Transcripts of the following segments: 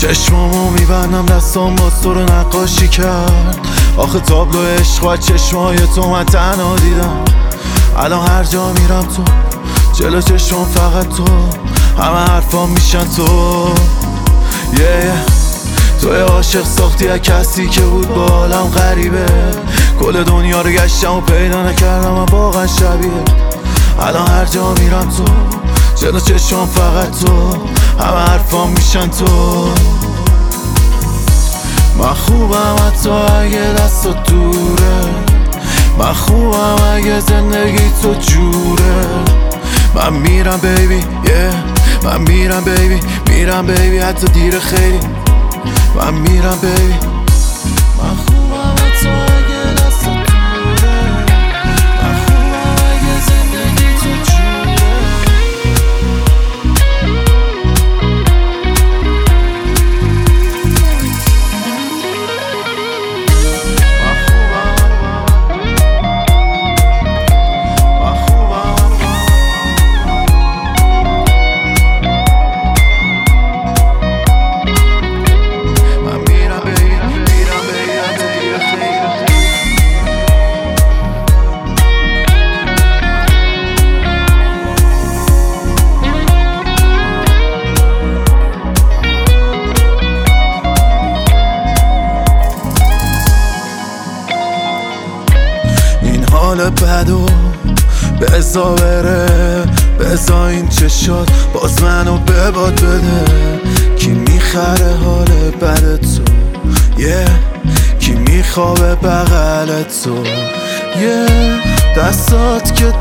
چشمامو میبندم دستام باز تو رو نقاشی کرد. آخه تابلو عشق و چشمای تو من تنها دیدم. الان هر جا میرم تو جلو چشمام فقط تو، همه حرفام میشن تو. توی عاشق ساختی از کسی که بود با عالم غریبه. کل دنیا رو گشتم و پیدا نکردم من واقعا شبیه. الان هر جا میرم تو جلو چشمام فقط تو، همه حرفام میشن تو. من خوبم حتی اگه دستات دوره، من خوبم اگه زندگی تو جوره. من میرم بیبی من میرم بیبی، میرم بیبی حتی دیر خیلی. من میرم بیبی، من خوبم حتی اگه دستات دوره، من خوبم اگه زندگی تو جوره. حال بدو بزا بره، بزا این چشات باز منو به باد بده. کی میخره حال بد تو کی میخوابه بغل تو دستات که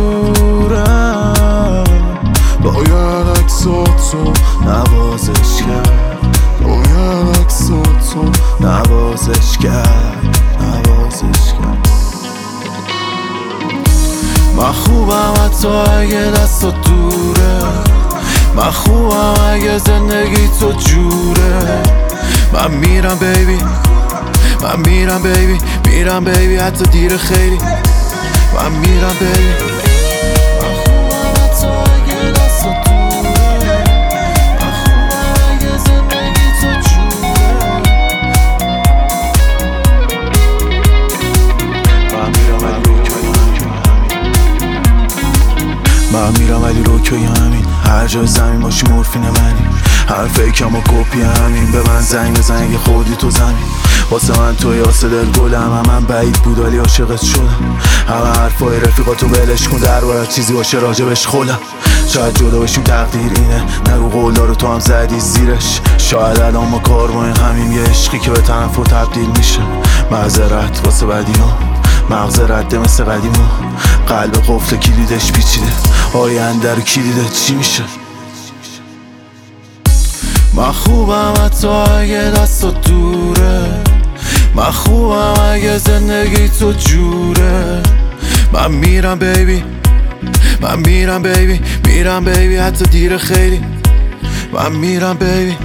دورم باید عکساتو نوازش کرد، باید عکساتو نوازش کرد. من خوبم حتی اگه دستات دوره، من خوبم اگه زندگی تو جوره. من میرم بیبی، من میرم بیبی، میرم بیبی حتی دیر خیلی. من میرم بیبی، من خوبم حتی اگه دستات دوره، من خوبم اگه زندگی تو جوره. من میرم ولی روکای همین، هر جای زمین باشی مورفین منی. هر فیکم و کپی همین، به من زنگ بزن اگه خودی تو زمین. واسه من توی آسه دل گلم، من بعید بود ولی عاشقت شدم. همه حرفای رفیقاتو ولش کن، در باید چیزی باشه راجبش خولم. شاید جدا باشیم تقدیر اینه، نگو قولا رو تو هم زدی زیرش. شاید الان ما کارمای همیم، یه عشقی که به تنفر تبدیل میشه. معذرت واسه بدیام، مغز رده مثل قدیما. قلب قفل کلیدش پیچیده، آینده رو کلیده چی میشه. من خوبم حتی اگه دستات دوره، من خوبم اگه زندگی تو جوره. من میرم بیبی، من میرم بیبی، میرم بیبی حتی دیر خیلی. من میرم بیبی.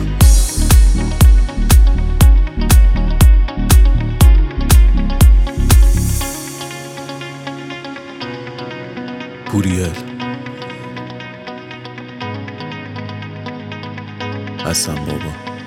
پوریل حسن بابا.